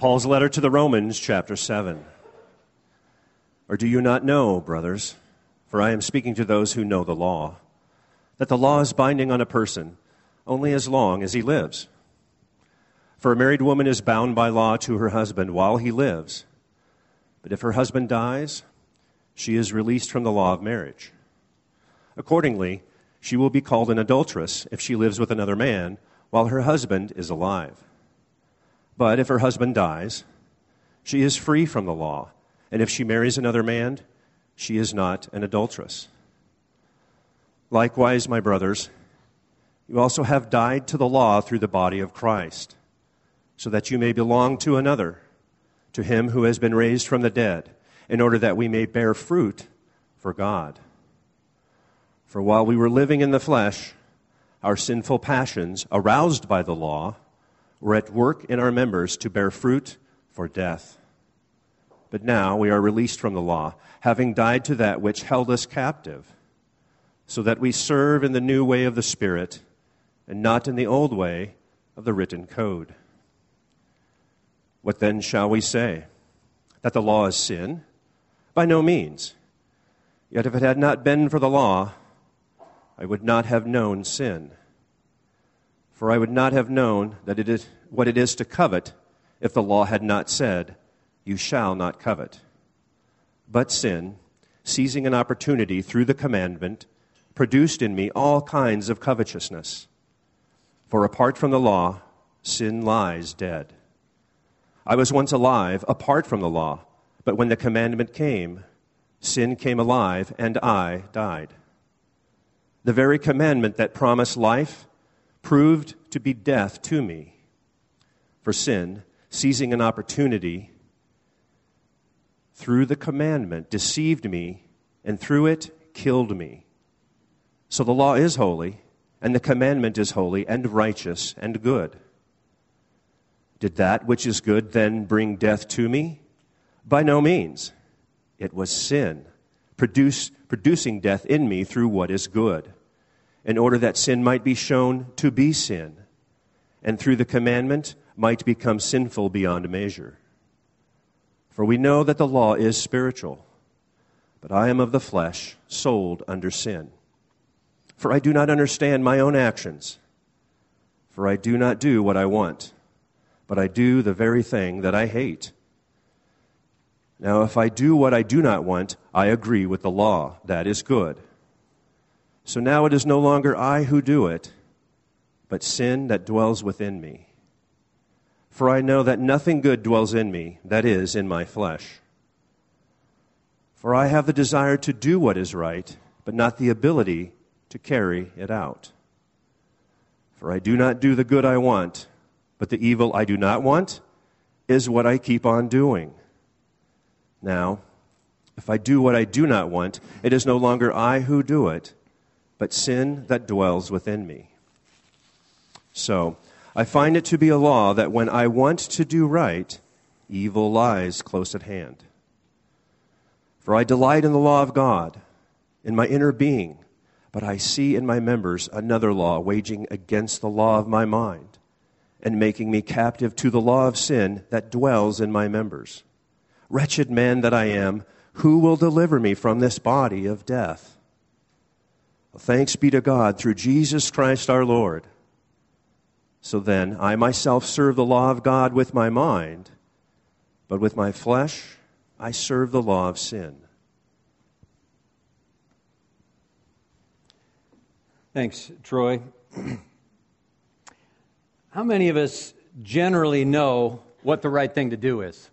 Paul's letter to the Romans, chapter 7. Or do you not know, brothers, for I am speaking to those who know the law, that the law is binding on a person only as long as he lives? For a married woman is bound by law to her husband while he lives. But if her husband dies, she is released from the law of marriage. Accordingly, she will be called an adulteress if she lives with another man while her husband is alive. But if her husband dies, she is free from the law, and if she marries another man, she is not an adulteress. Likewise, my brothers, you also have died to the law through the body of Christ, so that you may belong to another, to him who has been raised from the dead, in order that we may bear fruit for God. For while we were living in the flesh, our sinful passions, aroused by the law, were at work in our members to bear fruit for death. But now we are released from the law, having died to that which held us captive, so that we serve in the new way of the Spirit, and not in the old way of the written code. What then shall we say? That the law is sin? By no means. Yet if it had not been for the law, I would not have known sin. For I would not have known that it is what it is to covet if the law had not said, "You shall not covet." But sin, seizing an opportunity through the commandment, produced in me all kinds of covetousness. For apart from the law, sin lies dead. I was once alive apart from the law, but when the commandment came, sin came alive and I died. The very commandment that promised life proved to be death to me. For sin, seizing an opportunity through the commandment, deceived me, and through it killed me. So the law is holy, and the commandment is holy and righteous and good. Did that which is good then bring death to me? By no means. It was sin, producing death in me through what is good, in order that sin might be shown to be sin, and through the commandment might become sinful beyond measure. For we know that the law is spiritual, but I am of the flesh, sold under sin. For I do not understand my own actions, for I do not do what I want, but I do the very thing that I hate. Now if I do what I do not want, I agree with the law, that is good. So now it is no longer I who do it, but sin that dwells within me. For I know that nothing good dwells in me, that is, in my flesh. For I have the desire to do what is right, but not the ability to carry it out. For I do not do the good I want, but the evil I do not want is what I keep on doing. Now, if I do what I do not want, it is no longer I who do it, but sin that dwells within me. So, I find it to be a law that when I want to do right, evil lies close at hand. For I delight in the law of God, in my inner being, but I see in my members another law waging against the law of my mind, and making me captive to the law of sin that dwells in my members. Wretched man that I am, who will deliver me from this body of death? Thanks be to God through Jesus Christ our Lord. So then, I myself serve the law of God with my mind, but with my flesh, I serve the law of sin. Thanks, Troy. How many of us generally know what the right thing to do is?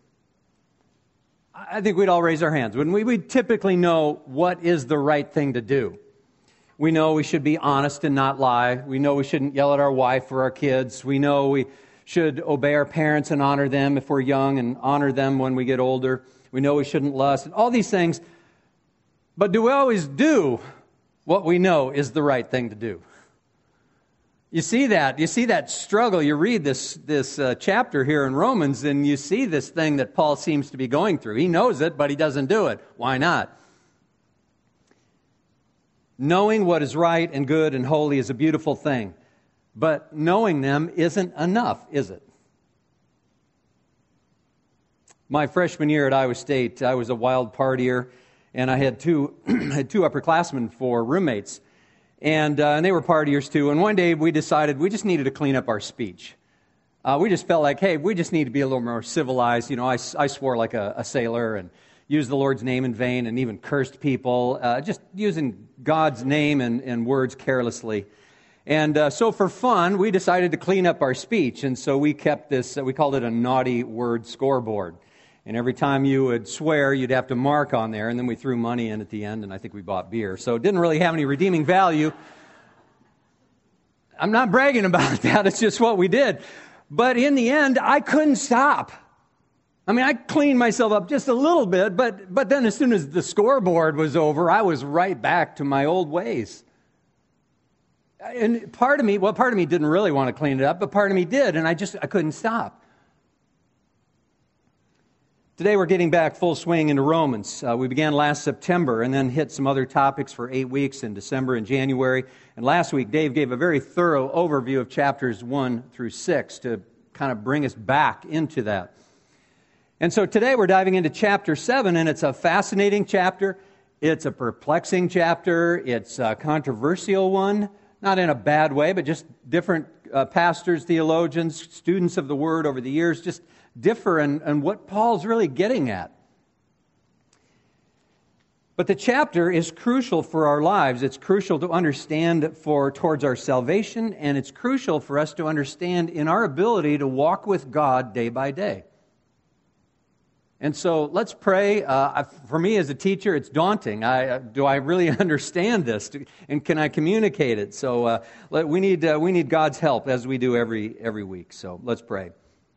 I think we'd all raise our hands, wouldn't we? We typically know what is the right thing to do. We know we should be honest and not lie. We know we shouldn't yell at our wife or our kids. We know we should obey our parents and honor them if we're young and honor them when we get older. We know we shouldn't lust and all these things. But do we always do what we know is the right thing to do? You see that struggle. You read this chapter here in Romans, and you see this thing that Paul seems to be going through. He knows it, but he doesn't do it. Why not? Knowing what is right and good and holy is a beautiful thing, but knowing them isn't enough, is it? My freshman year at Iowa State, I was a wild partier, and I had two upperclassmen for roommates, and they were partiers too. And one day we decided we just needed to clean up our speech. We just felt like, hey, we just need to be a little more civilized. You know, I swore like a sailor and used the Lord's name in vain and even cursed people, just using God's name and words carelessly. And so for fun, we decided to clean up our speech. And so we kept this, we called it a naughty word scoreboard. And every time you would swear, you'd have to mark on there. And then we threw money in at the end, and I think we bought beer. So it didn't really have any redeeming value. I'm not bragging about that. It's just what we did. But in the end, I couldn't stop. I mean, I cleaned myself up just a little bit, but then as soon as the scoreboard was over, I was right back to my old ways. And part of me didn't really want to clean it up, but part of me did, and I couldn't stop. Today we're getting back full swing into Romans. We began last September and then hit some other topics for 8 weeks in December and January. And last week, Dave gave a very thorough overview of chapters 1 through 6 to kind of bring us back into that. And so today we're diving into chapter 7, and it's a fascinating chapter. It's a perplexing chapter. It's a controversial one, not in a bad way, but just different pastors, theologians, students of the Word over the years just differ in what Paul's really getting at. But the chapter is crucial for our lives. It's crucial to understand towards our salvation, and it's crucial for us to understand in our ability to walk with God day by day. And so let's pray. For me as a teacher, it's daunting. Do I really understand this? And can I communicate it? So we need God's help as we do every week. So let's pray.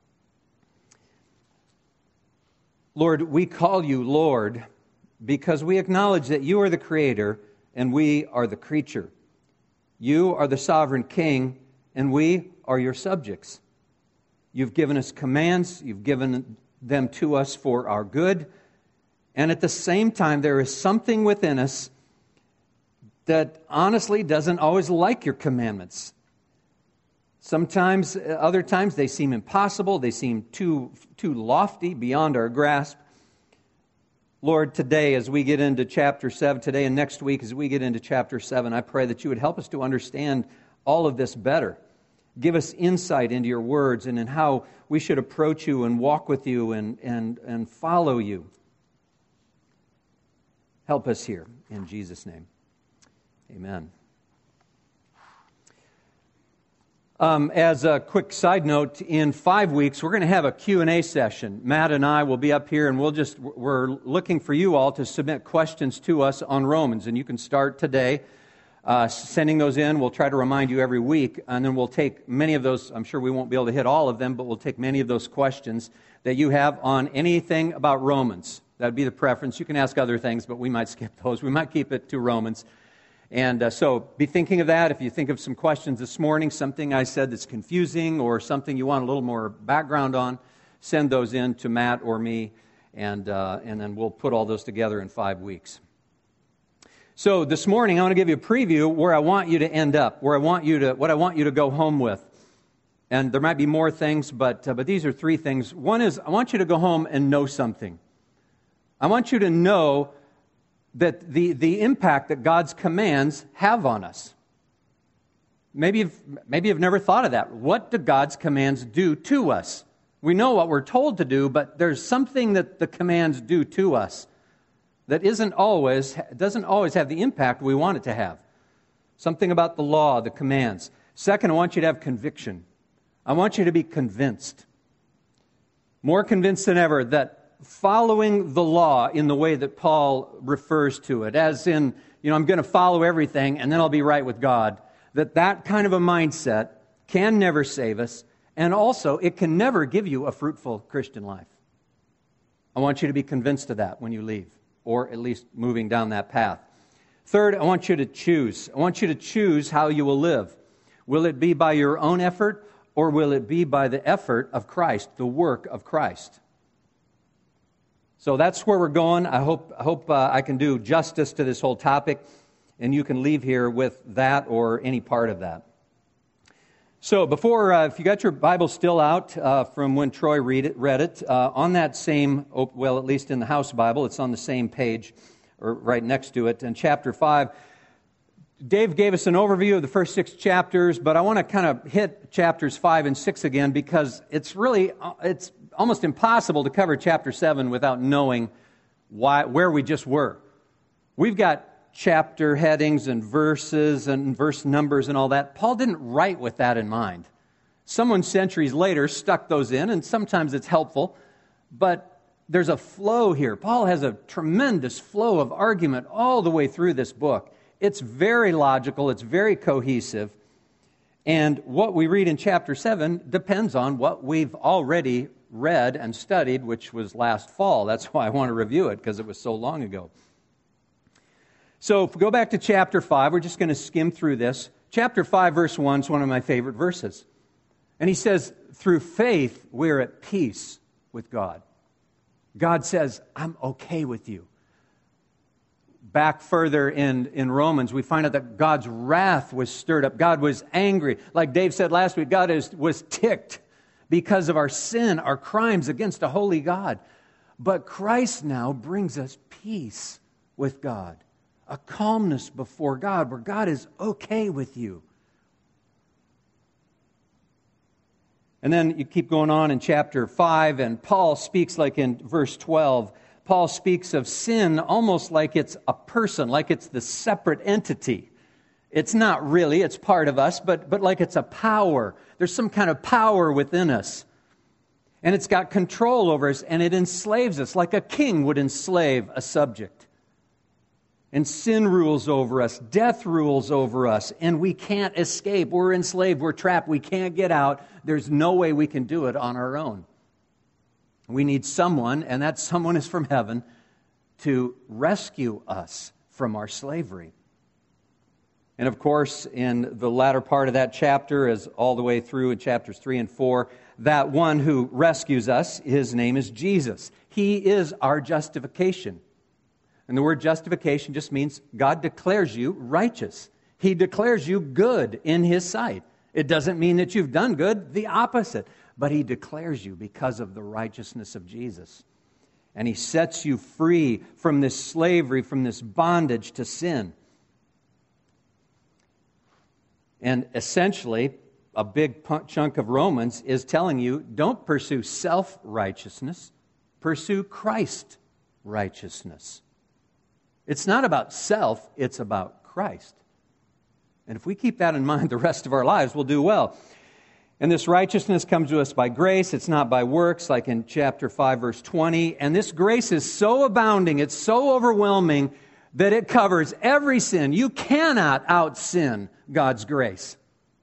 Lord, we call you Lord because we acknowledge that you are the Creator and we are the creature. You are the sovereign King and we are your subjects. You've given us commands. You've given them to us for our good. And at the same time, there is something within us that honestly doesn't always like your commandments. Sometimes, other times, they seem impossible. They seem too lofty, beyond our grasp. Lord, today as we get into chapter 7, today and next week as we get into chapter 7, I pray that you would help us to understand all of this better. Give us insight into your words and in how we should approach you and walk with you and follow you. Help us here, in Jesus' name. Amen. As a quick side note, in 5 weeks, we're going to have a Q&A session. Matt and I will be up here, and we're looking for you all to submit questions to us on Romans. And you can start today sending those in. We'll try to remind you every week, and then we'll take many of those. I'm sure we won't be able to hit all of them, but we'll take many of those questions that you have on anything about Romans. That would be the preference. You can ask other things, but we might skip those. We might keep it to Romans. And so be thinking of that. If you think of some questions this morning, something I said that's confusing or something you want a little more background on, send those in to Matt or me, and then we'll put all those together in 5 weeks. So this morning, I want to give you a preview where I want you to end up, what I want you to go home with. And there might be more things, but these are 3 things. One is I want you to go home and know something. I want you to know that the impact that God's commands have on us. Maybe you've never thought of that. What do God's commands do to us? We know what we're told to do, but there's something that the commands do to us that doesn't always have the impact we want it to have. Something about the law, the commands. Second, I want you to have conviction. I want you to be convinced. More convinced than ever that following the law in the way that Paul refers to it, as in, I'm going to follow everything and then I'll be right with God, that kind of a mindset can never save us, and also it can never give you a fruitful Christian life. I want you to be convinced of that when you leave, or at least moving down that path. Third, I want you to choose. I want you to choose how you will live. Will it be by your own effort, or will it be by the effort of Christ, the work of Christ? So that's where we're going. I hope I can do justice to this whole topic, and you can leave here with that or any part of that. So before, if you got your Bible still out from when Troy read it, on that same, well, at least in the house Bible, it's on the same page, or right next to it, in chapter 5, Dave gave us an overview of the first 6 chapters, but I want to kind of hit chapters 5 and 6 again because it's almost impossible to cover chapter 7 without knowing where we just were. We've got chapter headings and verses and verse numbers and all that. Paul didn't write with that in mind. Someone centuries later stuck those in, and sometimes it's helpful, but there's a flow here. Paul has a tremendous flow of argument all the way through this book. It's very logical, it's very cohesive, and what we read in chapter 7 depends on what we've already read and studied, which was last fall. That's why I want to review it, because it was so long ago. So if we go back to chapter 5, we're just going to skim through this. Chapter 5, verse 1 is one of my favorite verses. And he says, through faith, we're at peace with God. God says, I'm okay with you. Back further in Romans, we find out that God's wrath was stirred up. God was angry. Like Dave said last week, God was ticked because of our sin, our crimes against a holy God. But Christ now brings us peace with God. A calmness before God, where God is okay with you. And then you keep going on in chapter 5, and Paul speaks like in verse 12. Paul speaks of sin almost like it's a person, like it's the separate entity. It's not really, it's part of us, but like it's a power. There's some kind of power within us. And it's got control over us, and it enslaves us like a king would enslave a subject. And sin rules over us, death rules over us, and we can't escape. We're enslaved, we're trapped, we can't get out. There's no way we can do it on our own. We need someone, and that someone is from heaven, to rescue us from our slavery. And of course, in the latter part of that chapter, as all the way through in chapters 3 and 4, that one who rescues us, his name is Jesus. He is our justification. And the word justification just means God declares you righteous. He declares you good in His sight. It doesn't mean that you've done good, the opposite. But He declares you because of the righteousness of Jesus. And He sets you free from this slavery, from this bondage to sin. And essentially, a big chunk of Romans is telling you, don't pursue self-righteousness, pursue Christ righteousness. It's not about self, it's about Christ. And if we keep that in mind the rest of our lives, we'll do well. And this righteousness comes to us by grace. It's not by works, like in chapter 5, verse 20. And this grace is so abounding, it's so overwhelming, that it covers every sin. You cannot out-sin God's grace.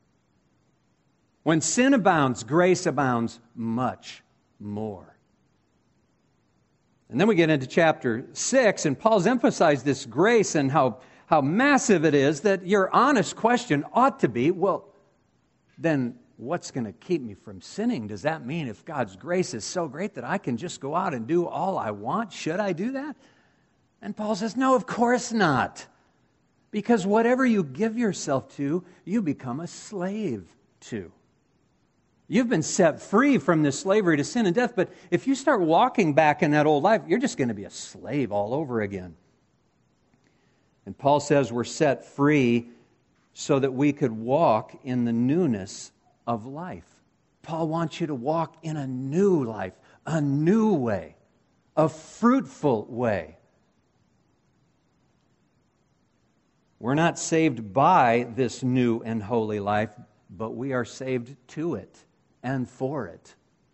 When sin abounds, grace abounds much more. And then we get into chapter 6, and Paul's emphasized this grace and how massive it is, that your honest question ought to be, well, then what's going to keep me from sinning? Does that mean if God's grace is so great that I can just go out and do all I want? Should I do that? And Paul says, no, of course not. Because whatever you give yourself to, you become a slave to. You've been set free from this slavery to sin and death, but if you start walking back in that old life, you're just going to be a slave all over again. And Paul says we're set free so that we could walk in the newness of life. Paul wants you to walk in a new life, a new way, a fruitful way. We're not saved by this new and holy life, but we are saved to it and for it.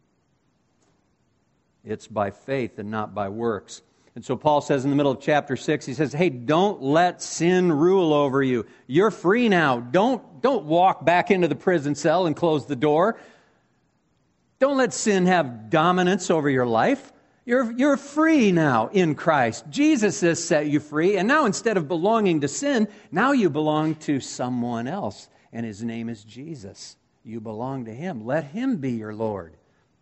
It's by faith and not by works. And so Paul says in the middle of chapter 6, he says, hey, don't let sin rule over you. You're free now. Don't walk back into the prison cell and close the door. Don't let sin have dominance over your life. You're free now in Christ. Jesus has set you free. And now instead of belonging to sin, now you belong to someone else. And His name is Jesus. You belong to Him. Let Him be your Lord.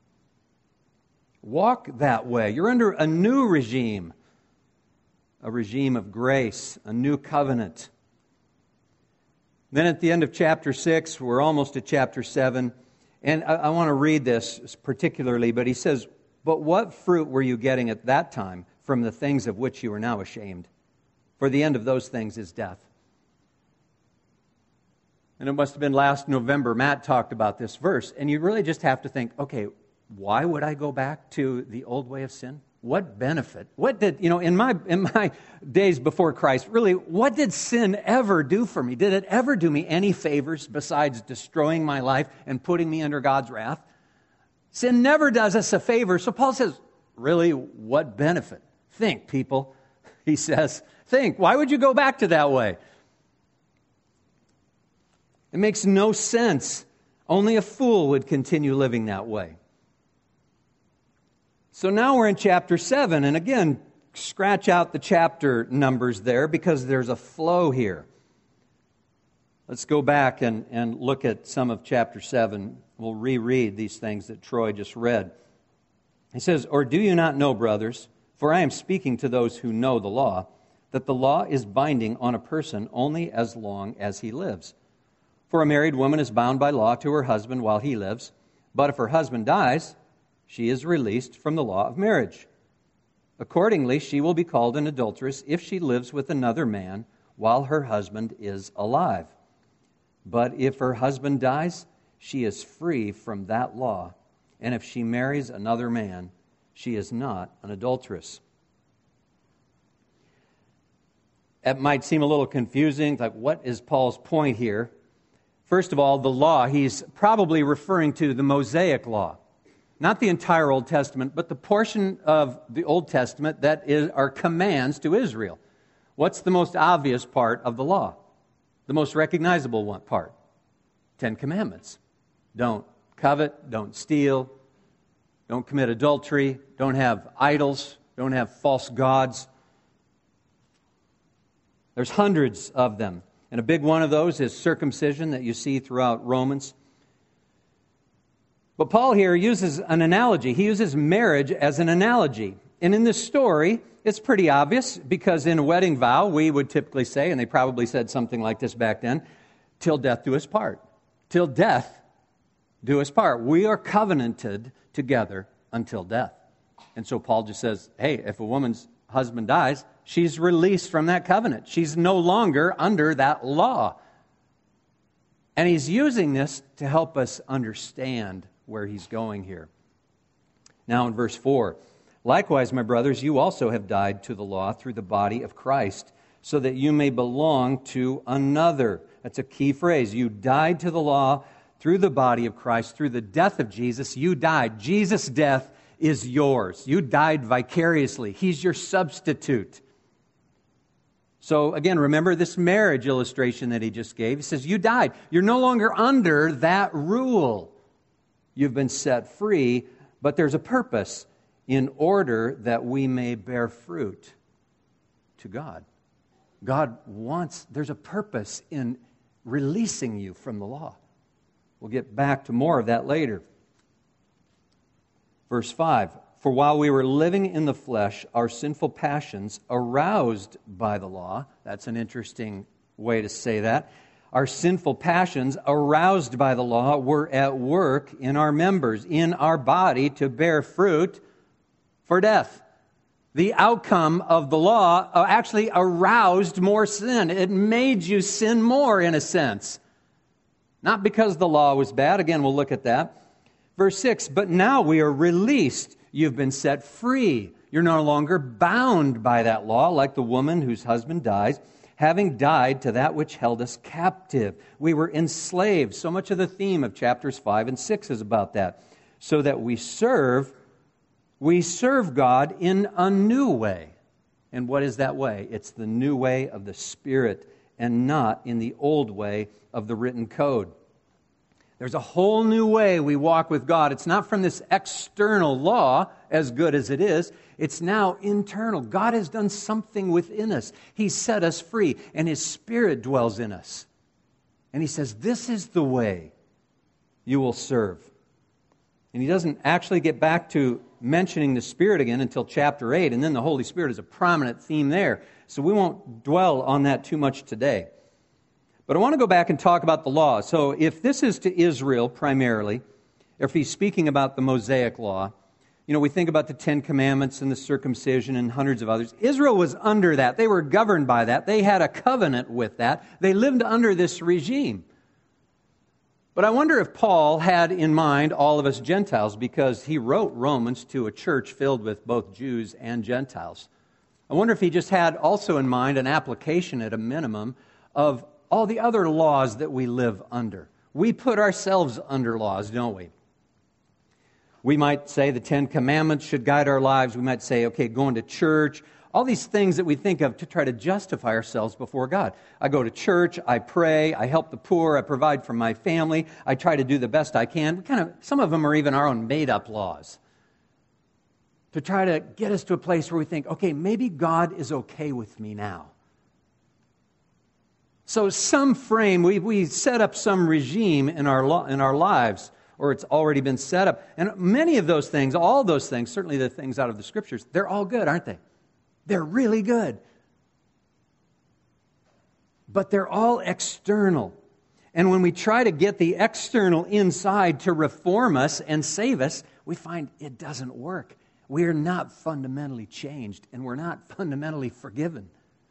Walk that way. You're under a new regime. A regime of grace. A new covenant. Then at the end of chapter 6, we're almost at chapter 7, and I want to read this particularly, but he says, "But what fruit were you getting at that time from the things of which you are now ashamed? For the end of those things is death." And it must have been last November, Matt talked about this verse, and you really just have to think, okay, why would I go back to the old way of sin? What benefit? What did, in my days before Christ, really, what did sin ever do for me? Did it ever do me any favors besides destroying my life and putting me under God's wrath? Sin never does us a favor. So Paul says, really, what benefit? Think, people. He says, think. Why would you go back to that way? It makes no sense. Only a fool would continue living that way. So now we're in chapter 7, and again, scratch out the chapter numbers there because there's a flow here. Let's go back and look at some of chapter 7. We'll reread these things that Troy just read. He says, "Or do you not know, brothers, for I am speaking to those who know the law, that the law is binding on a person only as long as he lives. For a married woman is bound by law to her husband while he lives, but if her husband dies, she is released from the law of marriage. Accordingly, she will be called an adulteress if she lives with another man while her husband is alive. But if her husband dies, she is free from that law, and if she marries another man, she is not an adulteress." It might seem a little confusing, like what is Paul's point here? First of all, the law, he's probably referring to the Mosaic law. Not the entire Old Testament, but the portion of the Old Testament that are commands to Israel. What's the most obvious part of the law? The most recognizable part? 10 Commandments. Don't covet, don't steal, don't commit adultery, don't have idols, don't have false gods. There's hundreds of them. And a big one of those is circumcision that you see throughout Romans. But Paul here uses an analogy. He uses marriage as an analogy. And in this story, it's pretty obvious because in a wedding vow, we would typically say, and they probably said something like this back then, "Till death do us part." Till death do us part. We are covenanted together until death. And so Paul just says, hey, if a woman's husband dies, she's released from that covenant. She's no longer under that law. And he's using this to help us understand where he's going here. Now in verse 4, "Likewise, my brothers, you also have died to the law through the body of Christ, so that you may belong to another." That's a key phrase. You died to the law through the body of Christ, through the death of Jesus. You died. Jesus' death is yours. You died vicariously. He's your substitute. So again, remember this marriage illustration that he just gave. He says, you died. You're no longer under that rule. You've been set free, but there's a purpose in order that we may bear fruit to God. God wants, there's a purpose in releasing you from the law. We'll get back to more of that later. Verse 5, "For while we were living in the flesh, our sinful passions, aroused by the law," that's an interesting way to say that, "our sinful passions, aroused by the law, were at work in our members, in our body, to bear fruit for death." The outcome of the law actually aroused more sin. It made you sin more, in a sense. Not because the law was bad. Again, we'll look at that. Verse 6, "But now we are released. You've been set free. You're no longer bound by that law, like the woman whose husband dies, having died to that which held us captive." We were enslaved. So much of the theme of chapters 5 and 6 is about that. So that we serve God in a new way. And what is that way? It's the new way of the Spirit and not in the old way of the written code. There's a whole new way we walk with God. It's not from this external law, as good as it is. It's now internal. God has done something within us. He's set us free, and His Spirit dwells in us. And He says, this is the way you will serve. And He doesn't actually get back to mentioning the Spirit again until chapter 8, and then the Holy Spirit is a prominent theme there. So we won't dwell on that too much today. But I want to go back and talk about the law. So if this is to Israel primarily, if he's speaking about the Mosaic law, we think about the Ten Commandments and the circumcision and hundreds of others. Israel was under that. They were governed by that. They had a covenant with that. They lived under this regime. But I wonder if Paul had in mind all of us Gentiles, because he wrote Romans to a church filled with both Jews and Gentiles. I wonder if he just had also in mind an application at a minimum of all the other laws that we live under. We put ourselves under laws, don't we? We might say the Ten Commandments should guide our lives. We might say, okay, going to church, all these things that we think of to try to justify ourselves before God. I go to church, I pray, I help the poor, I provide for my family, I try to do the best I can. Some of them are even our own made-up laws, to try to get us to a place where we think, okay, maybe God is okay with me now. So some frame, we set up some regime in our lives, or it's already been set up. And many of those things, all those things, certainly the things out of the Scriptures, they're all good, aren't they? They're really good. But they're all external. And when we try to get the external inside to reform us and save us, we find it doesn't work. We're not fundamentally changed, and we're not fundamentally forgiven.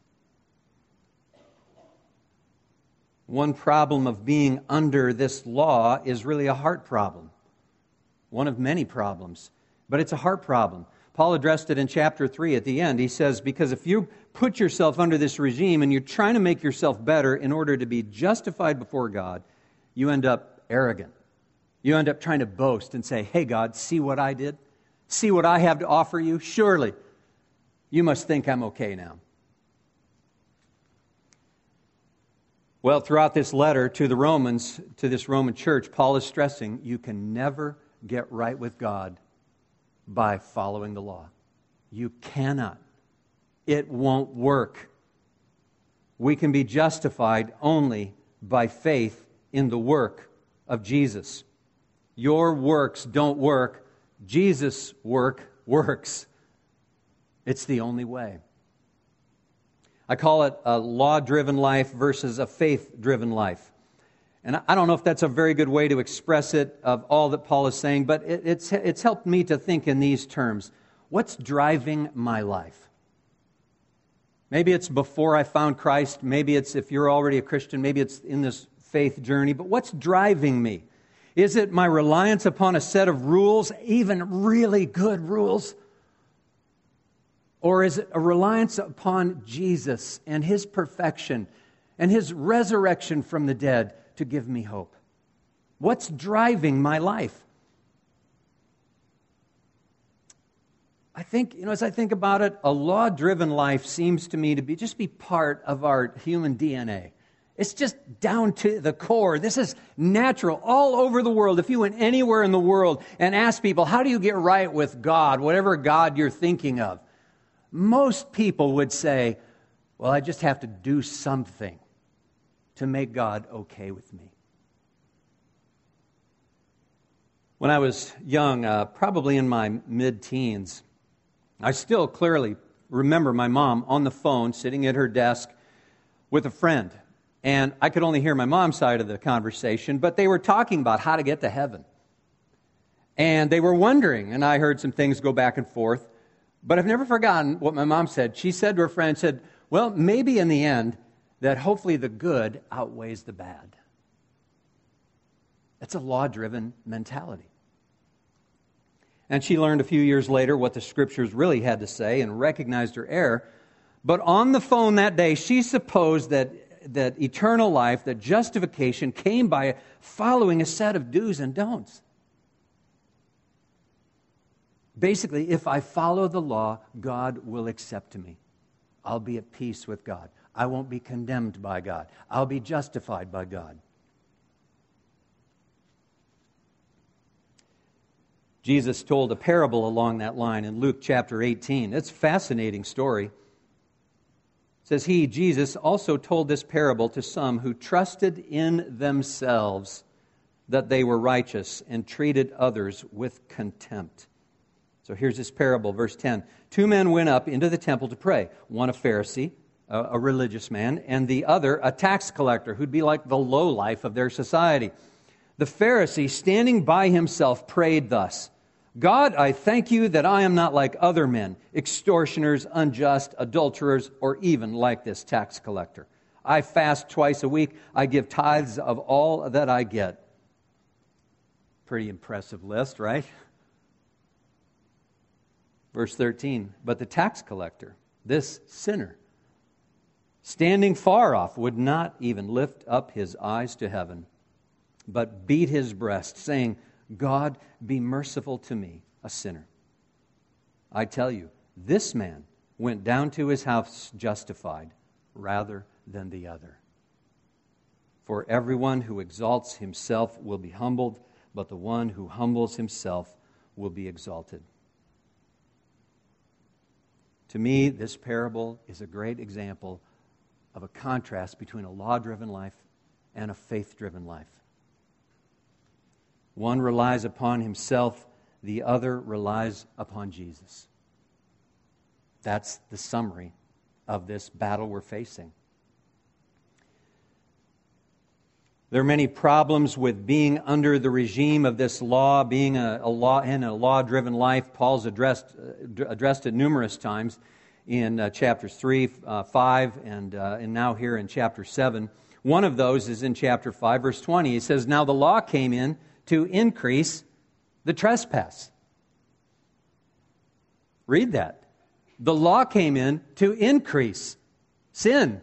One problem of being under this law is really a heart problem. One of many problems. But it's a heart problem. Paul addressed it in chapter 3 at the end. He says, because if you put yourself under this regime and you're trying to make yourself better in order to be justified before God, you end up arrogant. You end up trying to boast and say, hey God, see what I did? See what I have to offer you? Surely you must think I'm okay now. Well, throughout this letter to the Romans, to this Roman church, Paul is stressing you can never get right with God by following the law. You cannot. It won't work. We can be justified only by faith in the work of Jesus. Your works don't work. Jesus' work works. It's the only way. I call it a law-driven life versus a faith-driven life. And I don't know if that's a very good way to express it of all that Paul is saying, but it's helped me to think in these terms. What's driving my life? Maybe it's before I found Christ. Maybe it's if you're already a Christian. Maybe it's in this faith journey. But what's driving me? Is it my reliance upon a set of rules, even really good rules? Or is it a reliance upon Jesus and His perfection and His resurrection from the dead to give me hope? What's driving my life? I think, as I think about it, a law-driven life seems to me to be part of our human DNA. It's just down to the core. This is natural all over the world. If you went anywhere in the world and asked people, how do you get right with God, whatever God you're thinking of? Most people would say, well, I just have to do something to make God okay with me. When I was young, probably in my mid-teens, I still clearly remember my mom on the phone sitting at her desk with a friend. And I could only hear my mom's side of the conversation, but they were talking about how to get to heaven. And they were wondering, and I heard some things go back and forth. But I've never forgotten what my mom said. She said to her friend, well, maybe in the end, that hopefully the good outweighs the bad. That's a law-driven mentality. And she learned a few years later what the Scriptures really had to say and recognized her error. But on the phone that day, she supposed that eternal life, that justification came by following a set of do's and don'ts. Basically, if I follow the law, God will accept me. I'll be at peace with God. I won't be condemned by God. I'll be justified by God. Jesus told a parable along that line in Luke chapter 18. It's a fascinating story. It says, He, Jesus, also told this parable to some who trusted in themselves that they were righteous and treated others with contempt. So here's this parable, verse 10. 2 men went up into the temple to pray, one a Pharisee a religious man, and the other a tax collector, who'd be like the lowlife of their society. The Pharisee, standing by himself, prayed thus, God, I thank you that I am not like other men, extortioners, unjust, adulterers, or even like this tax collector. I fast twice a week. I give tithes of all that I get. Pretty impressive list, right? Verse 13, but the tax collector, this sinner, standing far off, would not even lift up his eyes to heaven, but beat his breast, saying, God, be merciful to me, a sinner. I tell you, this man went down to his house justified rather than the other. For everyone who exalts himself will be humbled, but the one who humbles himself will be exalted. To me, this parable is a great example of a contrast between a law-driven life and a faith-driven life. One relies upon himself, the other relies upon Jesus. That's the summary of this battle we're facing. There are many problems with being under the regime of this law, being a law-driven life. Paul's addressed it numerous times in chapters 3, 5, and now here in chapter 7. One of those is in chapter 5, verse 20. He says, now the law came in to increase the trespass. Read that. The law came in to increase sin.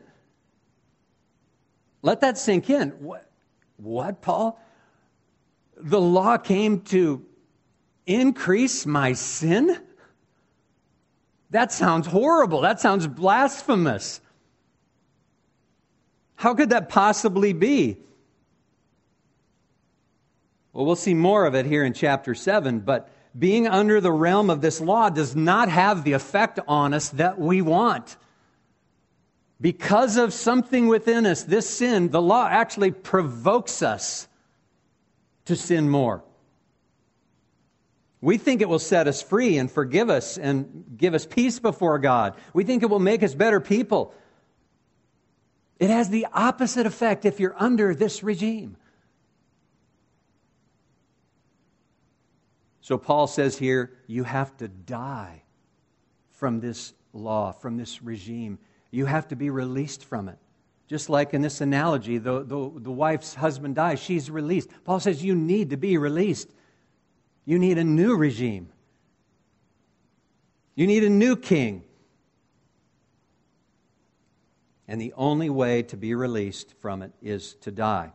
Let that sink in. What, Paul? The law came to increase my sin? That sounds horrible. That sounds blasphemous. How could that possibly be? Well, we'll see more of it here in chapter 7, but being under the realm of this law does not have the effect on us that we want. Because of something within us, this sin, the law actually provokes us to sin more. We think it will set us free and forgive us and give us peace before God. We think it will make us better people. It has the opposite effect if you're under this regime. So Paul says here, you have to die from this law, from this regime. You have to be released from it. Just like in this analogy, the wife's husband dies, she's released. Paul says you need to be released. You need a new regime. You need a new king. And the only way to be released from it is to die.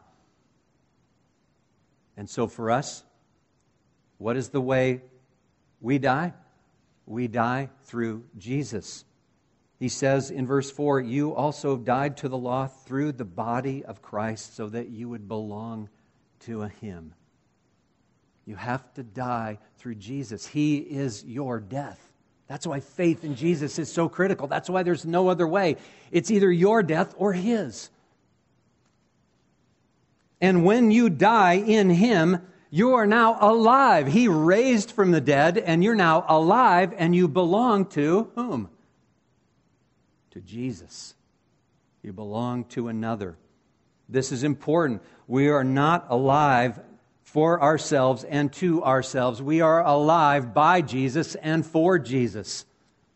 And so for us, what is the way we die? We die through Jesus. He says in verse 4, you also died to the law through the body of Christ so that you would belong to Him. You have to die through Jesus. He is your death. That's why faith in Jesus is so critical. That's why there's no other way. It's either your death or His. And when you die in Him, you are now alive. He raised from the dead, and you're now alive, and you belong to whom? To Jesus. You belong to another. This is important. We are not alive for ourselves and to ourselves. We are alive by Jesus and for Jesus.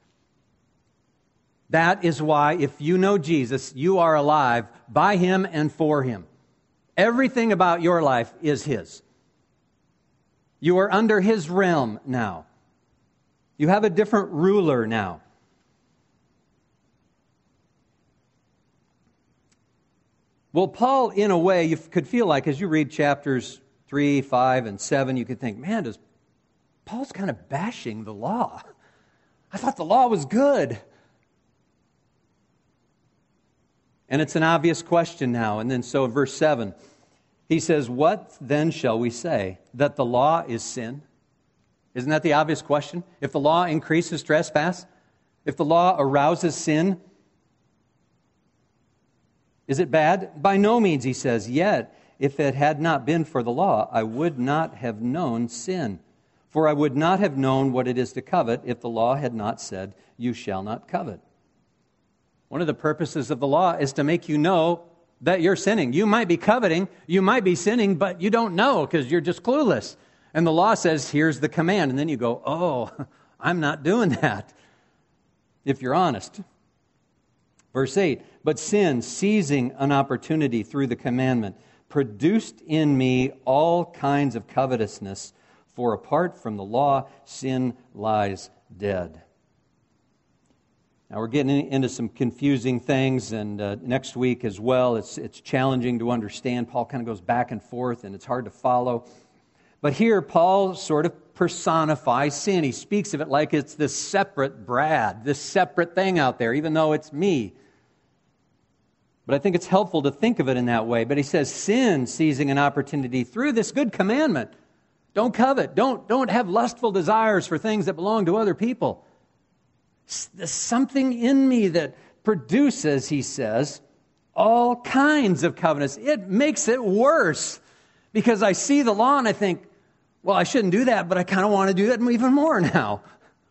That is why, if you know Jesus, you are alive by Him and for Him. Everything about your life is His. You are under His realm now. You have a different ruler now. Well, Paul, in a way, you could feel like as you read chapters 3, 5, and 7, you could think, man, Paul's kind of bashing the law. I thought the law was good. And it's an obvious question now. And then so in verse 7, he says, what then shall we say? That the law is sin? Isn't that the obvious question? If the law increases trespass, if the law arouses sin, is it bad? By no means, he says. Yet, if it had not been for the law, I would not have known sin. For I would not have known what it is to covet if the law had not said, you shall not covet. One of the purposes of the law is to make you know that you're sinning. You might be coveting, you might be sinning, but you don't know because you're just clueless. And the law says, here's the command. And then you go, oh, I'm not doing that, if you're honest. Verse 8, but sin, seizing an opportunity through the commandment, produced in me all kinds of covetousness, for apart from the law, sin lies dead. Now we're getting into some confusing things, and next week as well, it's challenging to understand. Paul kind of goes back and forth, and it's hard to follow. But here, Paul sort of personifies sin. He speaks of it like it's this separate Brad, this separate thing out there, even though it's me. But I think it's helpful to think of it in that way. But he says, sin, seizing an opportunity through this good commandment. Don't covet. Don't have lustful desires for things that belong to other people. There's something in me that produces, he says, all kinds of covetousness. It makes it worse because I see the law and I think, well, I shouldn't do that, but I kind of want to do that even more now.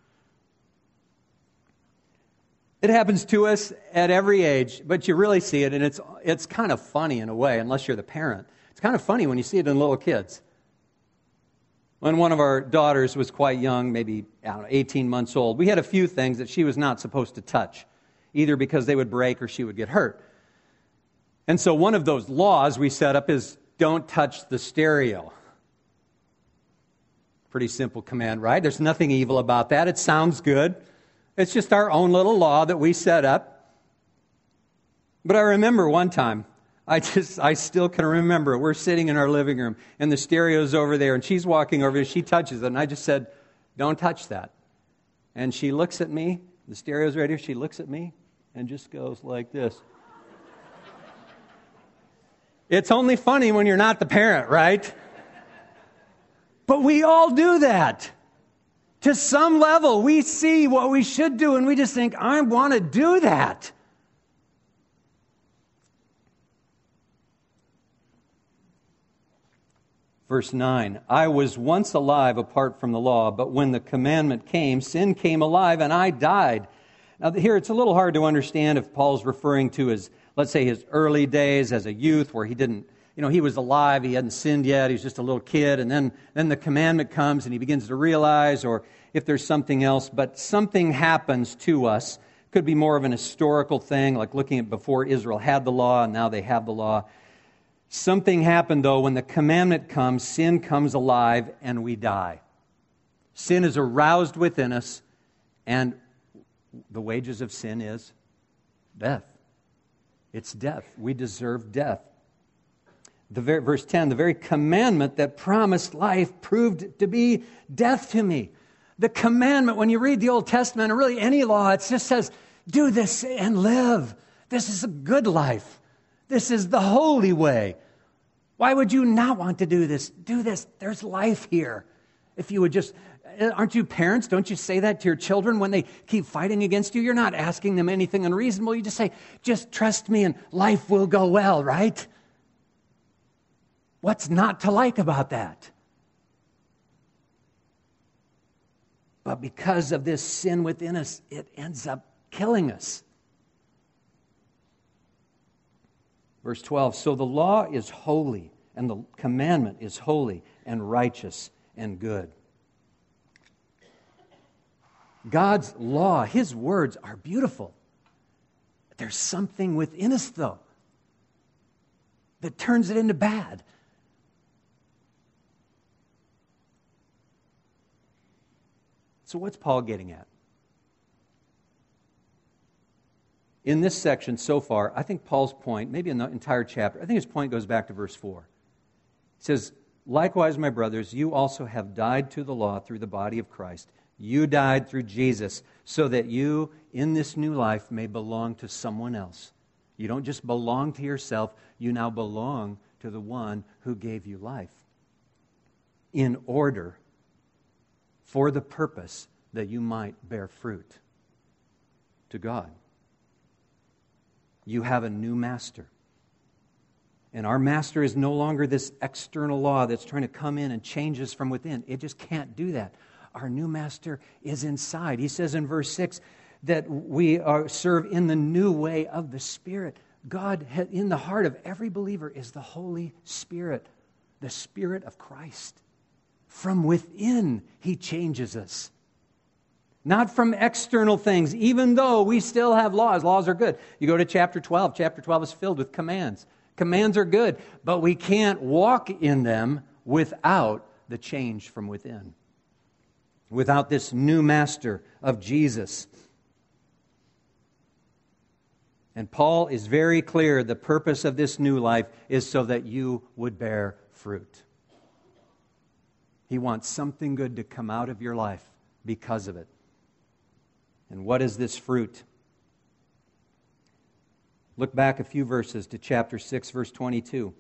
It happens to us at every age, but you really see it, and it's kind of funny in a way, unless you're the parent. It's kind of funny when you see it in little kids. When one of our daughters was quite young, maybe 18 months old, we had a few things that she was not supposed to touch, either because they would break or she would get hurt. And so one of those laws we set up is don't touch the stereo. Pretty simple command, right? There's nothing evil about that. It sounds good. It's just our own little law that we set up. But I remember one time, I still can remember it. We're sitting in our living room, and the stereo's over there, and she's walking over, she touches it, and I just said, don't touch that. And she looks at me, the stereo's right here, she looks at me, and just goes like this. It's only funny when you're not the parent, right? But we all do that. To some level, we see what we should do, and we just think, I want to do that. Verse 9, I was once alive apart from the law, but when the commandment came, sin came alive and I died. Now here it's a little hard to understand if Paul's referring to his, let's say, his early days as a youth where he didn't, he was alive, he hadn't sinned yet, he was just a little kid, and then the commandment comes and he begins to realize, or if there's something else, but something happens to us. Could be more of an historical thing, like looking at before Israel had the law and now they have the law. Something happened, though, when the commandment comes, sin comes alive, and we die. Sin is aroused within us, and the wages of sin is death. It's death. We deserve death. Verse 10, the very commandment that promised life proved to be death to me. The commandment, when you read the Old Testament, or really any law, it just says, do this and live. This is a good life. This is the holy way. Why would you not want to do this? Do this. There's life here. If you would just, aren't you parents? Don't you say that to your children when they keep fighting against you? You're not asking them anything unreasonable. You just say, just trust me and life will go well, right? What's not to like about that? But because of this sin within us, it ends up killing us. Verse 12, so the law is holy, and the commandment is holy and righteous and good. God's law, His words are beautiful. There's something within us, though, that turns it into bad. So what's Paul getting at? In this section so far, I think Paul's point, maybe in the entire chapter, I think his point goes back to verse 4. He says, likewise, my brothers, you also have died to the law through the body of Christ. You died through Jesus so that you, in this new life, may belong to someone else. You don't just belong to yourself, you now belong to the one who gave you life. In order, for the purpose that you might bear fruit to God. You have a new master. And our master is no longer this external law that's trying to come in and change us from within. It just can't do that. Our new master is inside. He says in verse 6, that we serve in the new way of the Spirit. God, in the heart of every believer, is the Holy Spirit, the Spirit of Christ. From within, He changes us. Not from external things, even though we still have laws. Laws are good. You go to chapter 12. Chapter 12 is filled with commands. Commands are good, but we can't walk in them without the change from within. Without this new master of Jesus. And Paul is very clear, the purpose of this new life is so that you would bear fruit. He wants something good to come out of your life because of it. And what is this fruit? Look back a few verses to chapter 6, verse 22.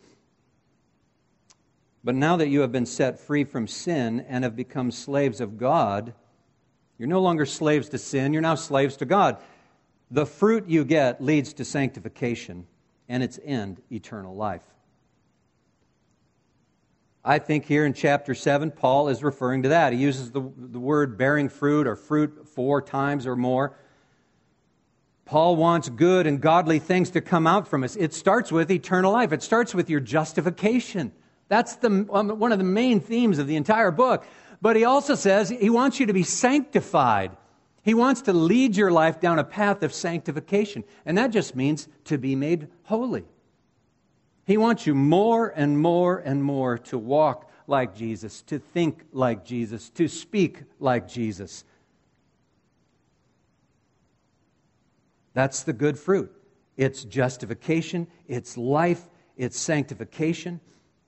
But now that you have been set free from sin and have become slaves of God, you're no longer slaves to sin, you're now slaves to God. The fruit you get leads to sanctification, and its end, eternal life. I think here in chapter 7, Paul is referring to that. He uses the word bearing fruit or fruit 4 times or more. Paul wants good and godly things to come out from us. It starts with eternal life. It starts with your justification. That's one of the main themes of the entire book. But he also says he wants you to be sanctified. He wants to lead your life down a path of sanctification. And that just means to be made holy. He wants you more and more and more to walk like Jesus, to think like Jesus, to speak like Jesus. That's the good fruit. It's justification, it's life, it's sanctification.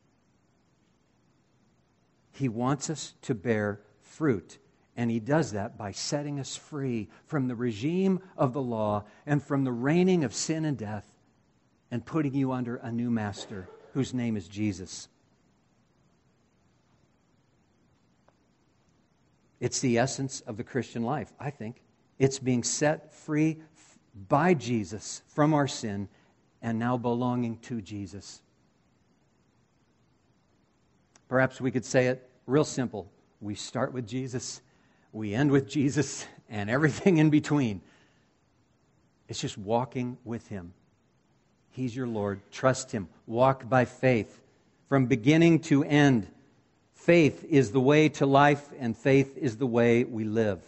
He wants us to bear fruit. And He does that by setting us free from the regime of the law and from the reigning of sin and death and putting you under a new master whose name is Jesus. It's the essence of the Christian life, I think. It's being set free by Jesus from our sin and now belonging to Jesus. Perhaps we could say it real simple. We start with Jesus, we end with Jesus, and everything in between. It's just walking with Him. He's your Lord. Trust Him. Walk by faith from beginning to end. Faith is the way to life, and faith is the way we live.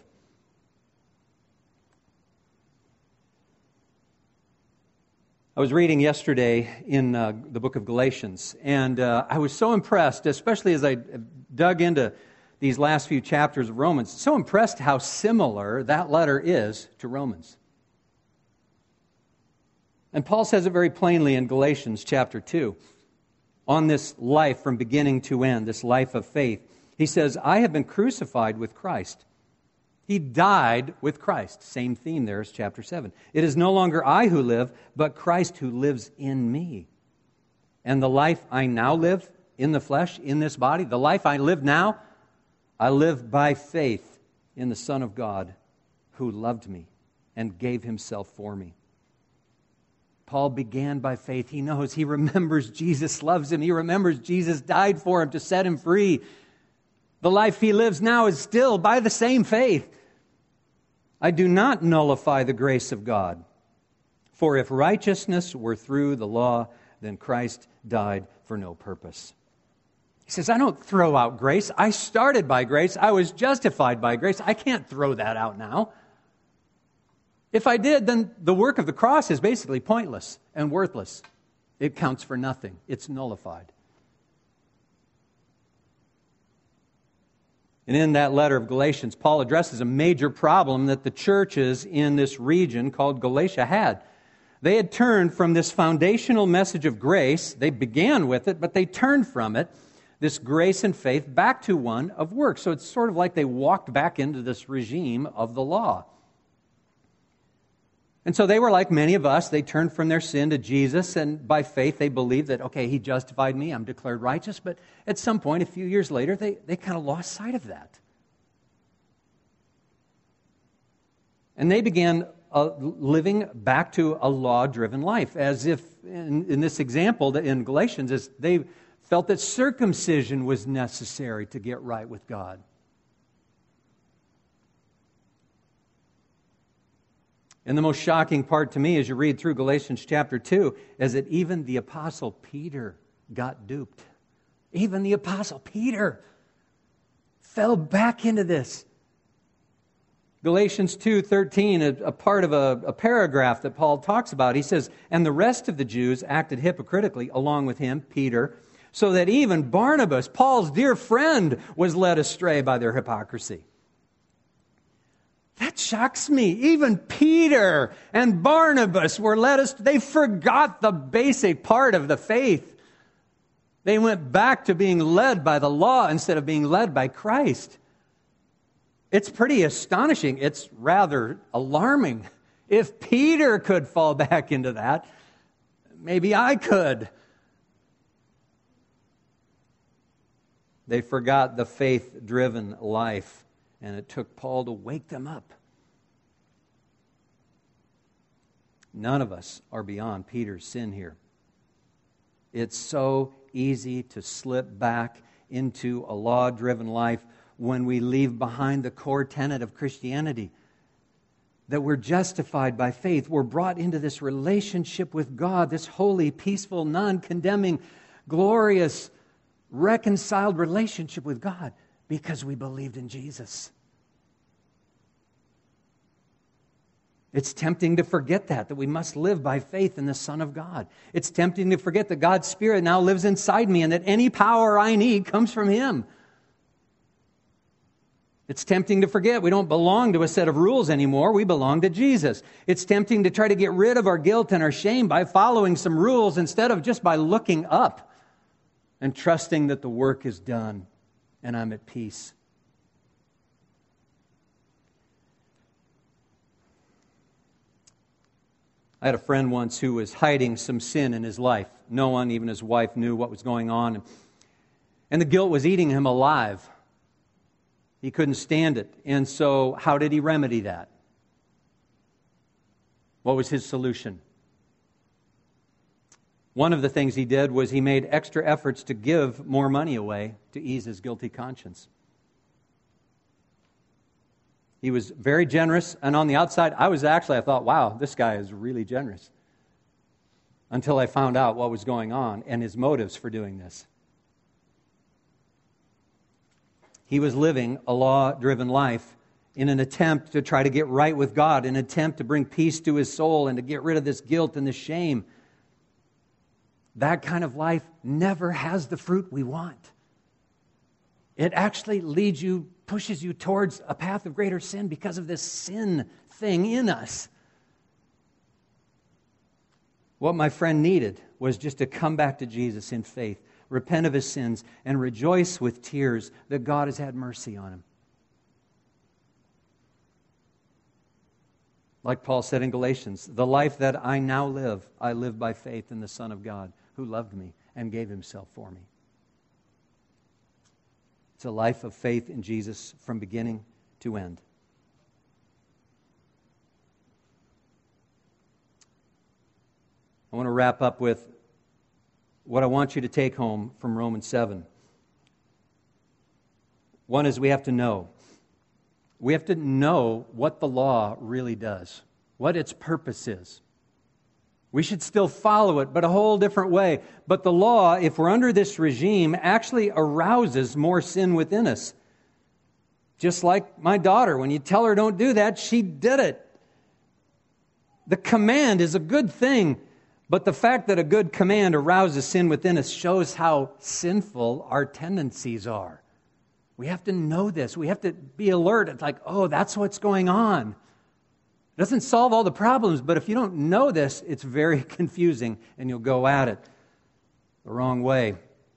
I was reading yesterday in the book of Galatians, and I was so impressed, especially as I dug into these last few chapters of Romans, so impressed how similar that letter is to Romans. And Paul says it very plainly in Galatians chapter 2, on this life from beginning to end, this life of faith. He says, I have been crucified with Christ. He died with Christ. Same theme there as chapter 7. It is no longer I who live, but Christ who lives in me. And the life I now live in the flesh, in this body, the life I live now, I live by faith in the Son of God who loved me and gave Himself for me. Paul began by faith. He knows, he remembers Jesus loves him. He remembers Jesus died for him to set him free. The life he lives now is still by the same faith. I do not nullify the grace of God. For if righteousness were through the law, then Christ died for no purpose. He says, I don't throw out grace. I started by grace. I was justified by grace. I can't throw that out now. If I did, then the work of the cross is basically pointless and worthless. It counts for nothing. It's nullified. And in that letter of Galatians, Paul addresses a major problem that the churches in this region called Galatia had. They had turned from this foundational message of grace. They began with it, but they turned from it, this grace and faith, back to one of works. So it's sort of like they walked back into this regime of the law. And so they were like many of us. They turned from their sin to Jesus, and by faith they believed that, okay, He justified me, I'm declared righteous. But at some point, a few years later, they kind of lost sight of that. And they began living back to a law-driven life, as if, in this example in Galatians, as they felt that circumcision was necessary to get right with God. And the most shocking part to me as you read through Galatians chapter 2 is that even the Apostle Peter got duped. Even the Apostle Peter fell back into this. Galatians 2:13, a part of a paragraph that Paul talks about, he says, "And the rest of the Jews acted hypocritically along with him," Peter, "so that even Barnabas, Paul's dear friend, was led astray by their hypocrisy." That shocks me. Even Peter and Barnabas were led astray. They forgot the basic part of the faith. They went back to being led by the law instead of being led by Christ. It's pretty astonishing. It's rather alarming. If Peter could fall back into that, maybe I could. They forgot the faith-driven life, and it took Paul to wake them up. None of us are beyond Peter's sin here. It's so easy to slip back into a law-driven life when we leave behind the core tenet of Christianity, that we're justified by faith. We're brought into this relationship with God, this holy, peaceful, non-condemning, glorious, reconciled relationship with God because we believed in Jesus. It's tempting to forget that we must live by faith in the Son of God. It's tempting to forget that God's Spirit now lives inside me and that any power I need comes from Him. It's tempting to forget we don't belong to a set of rules anymore. We belong to Jesus. It's tempting to try to get rid of our guilt and our shame by following some rules instead of just by looking up and trusting that the work is done and I'm at peace. I had a friend once who was hiding some sin in his life. No one, even his wife, knew what was going on. And the guilt was eating him alive. He couldn't stand it. And so how did he remedy that? What was his solution? One of the things he did was he made extra efforts to give more money away to ease his guilty conscience. He was very generous, and on the outside, I thought, wow, this guy is really generous. Until I found out what was going on and his motives for doing this. He was living a law-driven life in an attempt to try to get right with God, an attempt to bring peace to his soul and to get rid of this guilt and this shame. That kind of life never has the fruit we want. It actually pushes you towards a path of greater sin because of this sin thing in us. What my friend needed was just to come back to Jesus in faith, repent of his sins, and rejoice with tears that God has had mercy on him. Like Paul said in Galatians, the life that I now live, I live by faith in the Son of God who loved me and gave himself for me. It's a life of faith in Jesus from beginning to end. I want to wrap up with what I want you to take home from Romans 7. One is we have to know. We have to know what the law really does, what its purpose is. We should still follow it, but a whole different way. But the law, if we're under this regime, actually arouses more sin within us. Just like my daughter, when you tell her don't do that, she did it. The command is a good thing, but the fact that a good command arouses sin within us shows how sinful our tendencies are. We have to know this. We have to be alert. It's like, oh, that's what's going on. It doesn't solve all the problems, but if you don't know this, it's very confusing and you'll go at it the wrong way.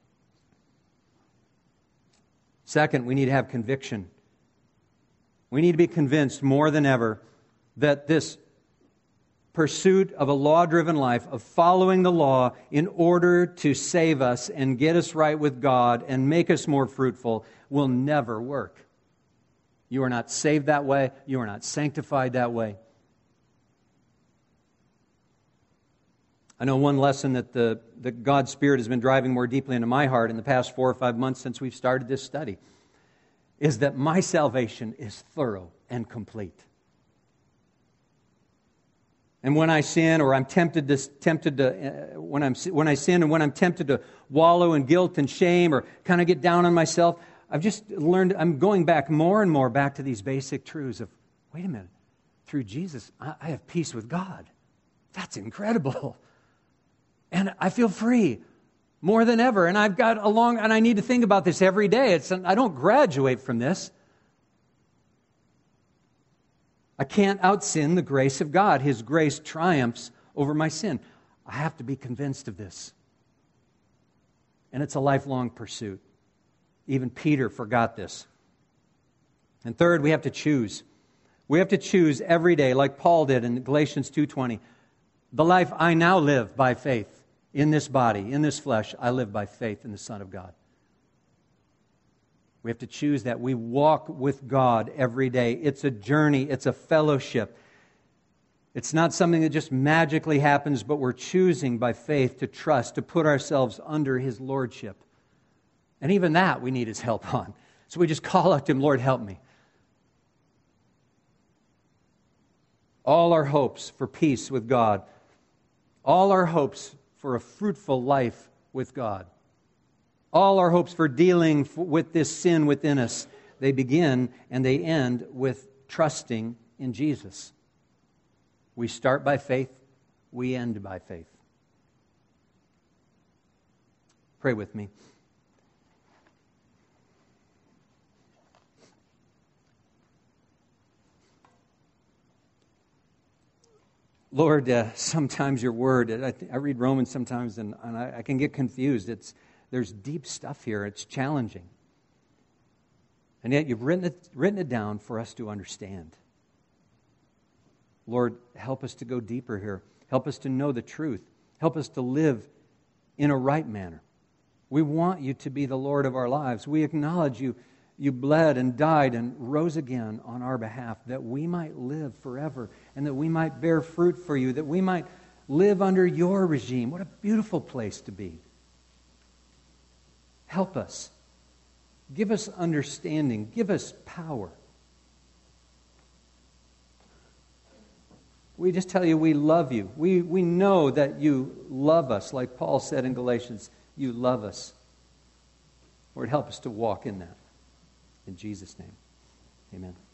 Second, we need to have conviction. We need to be convinced more than ever that this pursuit of a law-driven life, of following the law in order to save us and get us right with God and make us more fruitful, will never work. You are not saved that way. You are not sanctified that way. I know one lesson that God's Spirit has been driving more deeply into my heart in the past 4 or 5 months since we've started this study is that my salvation is thorough and complete. And when I sin, or I'm tempted to when I sin, and when I'm tempted to wallow in guilt and shame, or kind of get down on myself, I've just learned. I'm going back more and more back to these basic truths of, wait a minute, through Jesus, I have peace with God. That's incredible, and I feel free more than ever. And I've got and I need to think about this every day. I don't graduate from this. I can't out-sin the grace of God. His grace triumphs over my sin. I have to be convinced of this. And it's a lifelong pursuit. Even Peter forgot this. And third, we have to choose. We have to choose every day, like Paul did in Galatians 2:20. The life I now live by faith in this body, in this flesh, I live by faith in the Son of God. We have to choose that. We walk with God every day. It's a journey. It's a fellowship. It's not something that just magically happens, but we're choosing by faith to trust, to put ourselves under His lordship. And even that we need His help on. So we just call out to Him, Lord, help me. All our hopes for peace with God, all our hopes for a fruitful life with God, all our hopes for dealing with this sin within us, they begin and they end with trusting in Jesus. We start by faith, we end by faith. Pray with me. Lord, sometimes your word, I read Romans sometimes and I can get confused. There's deep stuff here. It's challenging. And yet you've written it down for us to understand. Lord, help us to go deeper here. Help us to know the truth. Help us to live in a right manner. We want you to be the Lord of our lives. We acknowledge you bled and died and rose again on our behalf that we might live forever and that we might bear fruit for you, that we might live under your regime. What a beautiful place to be. Help us. Give us understanding. Give us power. We just tell you we love you. We know that you love us. Like Paul said in Galatians, you love us. Lord, help us to walk in that. In Jesus' name, amen.